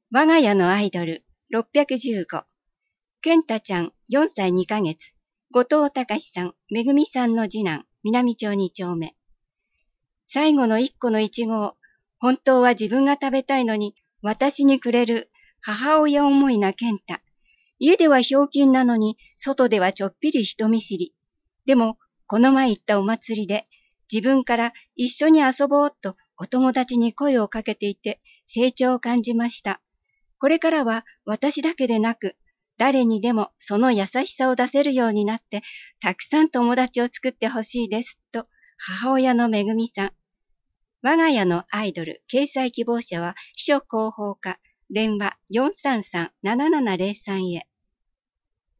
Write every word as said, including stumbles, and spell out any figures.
我が家のアイドルろっぴゃくじゅうご、健太ちゃんよんさいにかげつ、後藤隆さん、めぐみさんの次男、南町に丁目。最後の一個のいちごを、本当は自分が食べたいのに、私にくれる母親思いな健太。家ではひょうきんなのに、外ではちょっぴり人見知り。でも、この前行ったお祭りで、自分から一緒に遊ぼうとお友達に声をかけていて、成長を感じました。これからは私だけでなく、誰にでもその優しさを出せるようになって、たくさん友達を作ってほしいです、と母親のめぐみさん。我が家のアイドル掲載希望者は秘書広報課、電話 よんさんさんななななゼロさん へ。